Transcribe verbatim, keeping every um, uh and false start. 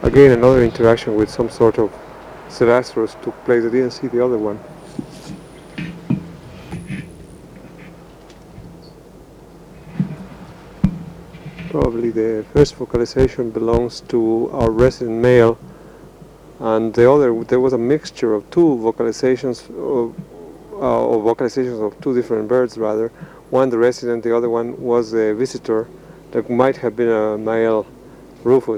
Again, another interaction with some sort of Celastrus took place. I didn't see the other one. Probably the first vocalization belongs to our resident male, and the other, there was a mixture of two vocalizations of, uh, or vocalizations of two different birds rather. One the resident, the other one was a visitor that might have been a male rufous.